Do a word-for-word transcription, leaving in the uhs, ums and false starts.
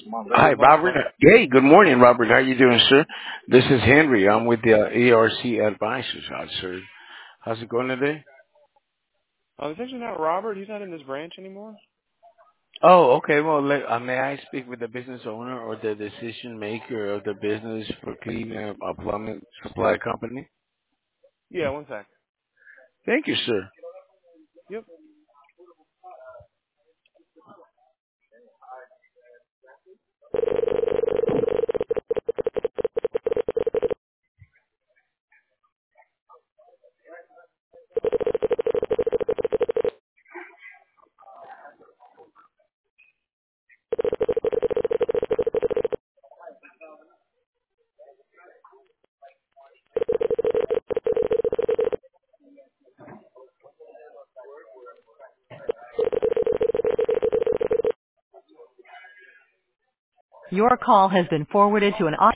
Hi, Robert. Hey, good morning, Robert. How you doing, sir? This is Henry. I'm with the uh, A R C Advisors, uh, sir. How's it going today? Uh, it's actually not Robert. He's not in this branch anymore. Oh, okay. Well, let, uh, may I speak with the business owner or the decision maker of the business for Cleveland uh, Plumbing Supply Company? Yeah, one sec. Thank you, sir. Yep. Your call has been forwarded to an